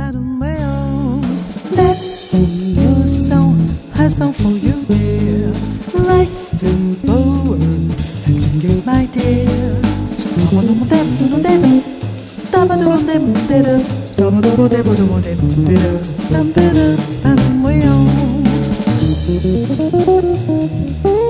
Let's sing your song, a song for you, dear. Write simple words and sing it, my dear. Stop